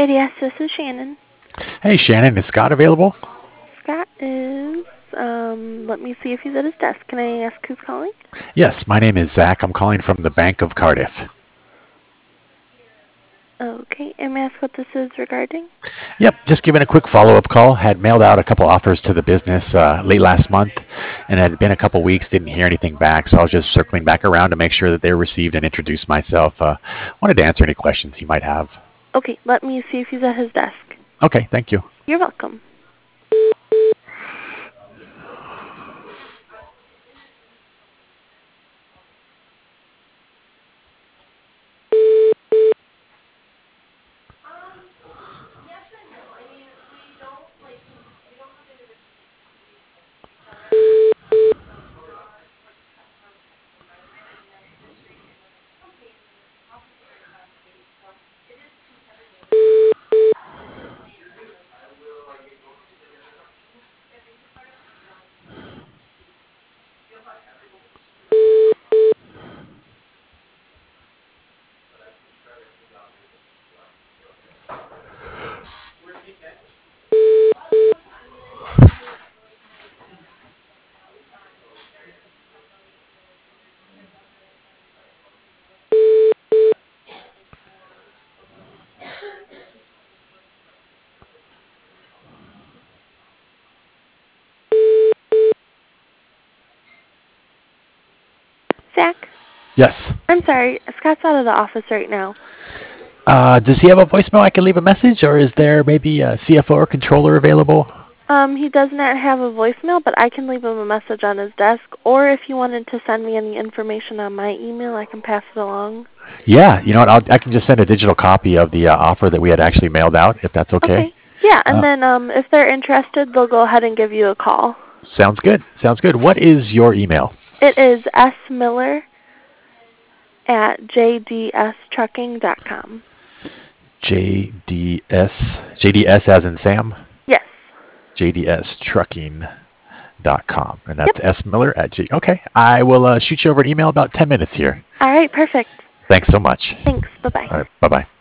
Yes, this is Shannon. Hey, Shannon, is Scott available? Scott is, let me see if he's at his desk. Can I ask who's calling? Yes, my name is Zach. I'm calling from the Bank of Cardiff. Okay, and may I ask what this is regarding? Yep, just giving a quick follow-up call. Had mailed out a couple offers to the business late last month, and it had been a couple weeks, didn't hear anything back, so I was just circling back around to make sure that they were received and introduce myself. Wanted to answer any questions he might have. Okay, let me see if he's at his desk. Okay, thank you. You're welcome. Zach, Yes. I'm sorry. Scott's out of the office right now. Does he have a voicemail I can leave a message, or is there maybe a CFO or controller available? He does not have a voicemail, but I can leave him a message on his desk, or if you wanted to send me any information on my email, I can pass it along. Yeah, you know what? I can just send a digital copy of the offer that we had actually mailed out, if that's okay. Okay. Yeah, and Uh, then if they're interested, they'll go ahead and give you a call. Sounds good. Sounds good. What is your email? It is smiller@jdstrucking.com. JDS as in Sam, Yes. JDStrucking.com. And Yep. that's S Miller at G. Okay. I will shoot you over an email about 10 minutes here. All right, perfect. Thanks so much. Thanks. Bye-bye. All right. Bye bye.